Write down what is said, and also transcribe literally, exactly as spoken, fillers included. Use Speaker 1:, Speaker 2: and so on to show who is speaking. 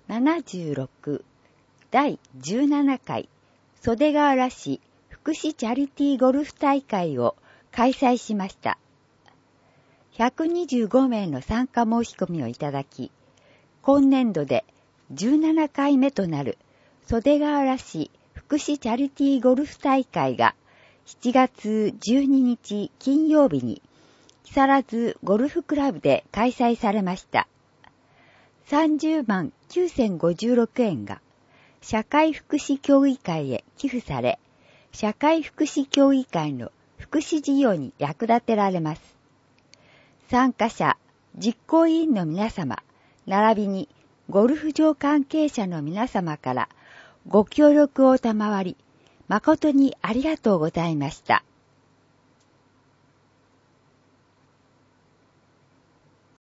Speaker 1: ななじゅうろくだいじゅうななかい袖ヶ浦市福祉チャリティーゴルフ大会を開催しました。ひゃくにじゅうごめいの参加申し込みをいただき、今年度でじゅうななかいめとなる袖ヶ浦市福祉チャリティーゴルフ大会がしちがつじゅうににち金曜日に木更津ゴルフクラブで開催されました。さんじゅうまんきゅうせんごじゅうろくえんが社会福祉協議会へ寄付され、社会福祉協議会の福祉事業に役立てられます。参加者、実行委員の皆様、並びにゴルフ場関係者の皆様からご協力を賜り、誠にありがとうございました。